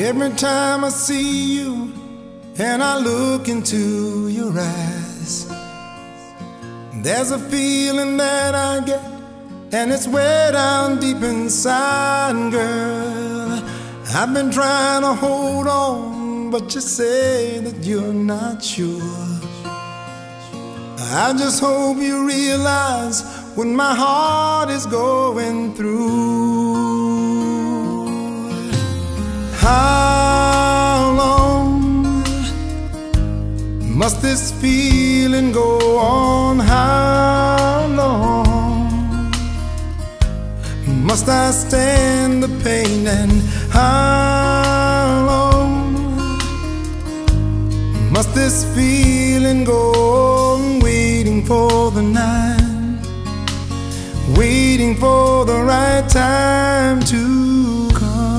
Every time I see you and I look into your eyes, there's a feeling that I get, and it's way down deep inside, girl. I've been trying to hold on, but you say that you're not sure. I just hope you realize what my heart is going through. How long must this feeling go on? How long must I stand the pain? And how long must this feeling go on? Waiting for the night, waiting for the right time to come.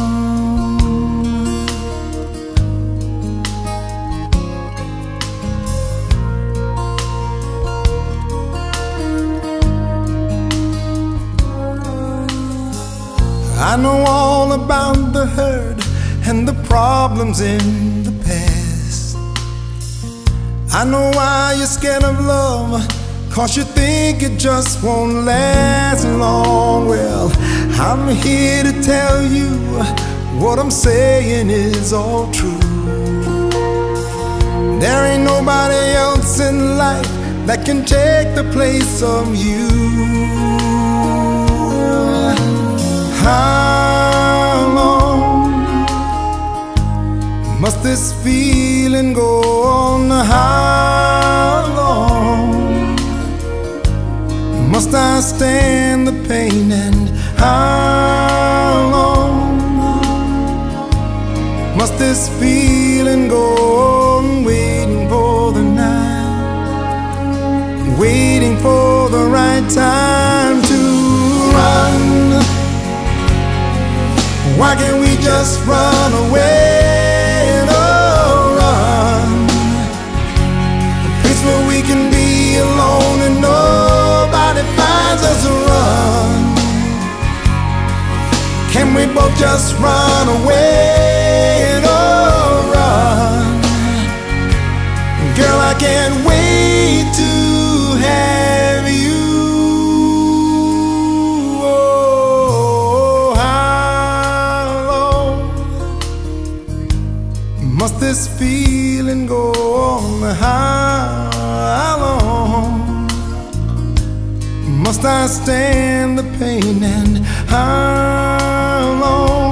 I know all about the hurt and the problems in the past. I know why you're scared of love, 'cause you think it just won't last long. Well, I'm here to tell you what I'm saying is all true. There ain't nobody else in life that can take the place of you. How long must this feeling go on? How long must I stand the pain? And how long must this feeling go on? Waiting for the night, waiting for the right time to run. Why can't we just run away? Oh, run. A place where we can be alone and nobody finds us. Run. Can we both just run away? Oh, run. Girl, I can't wait to have you. Must this feeling go on? How long must I stand the pain? And how long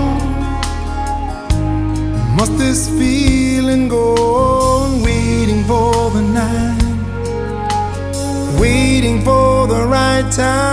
must this feeling go on? Waiting for the night, waiting for the right time.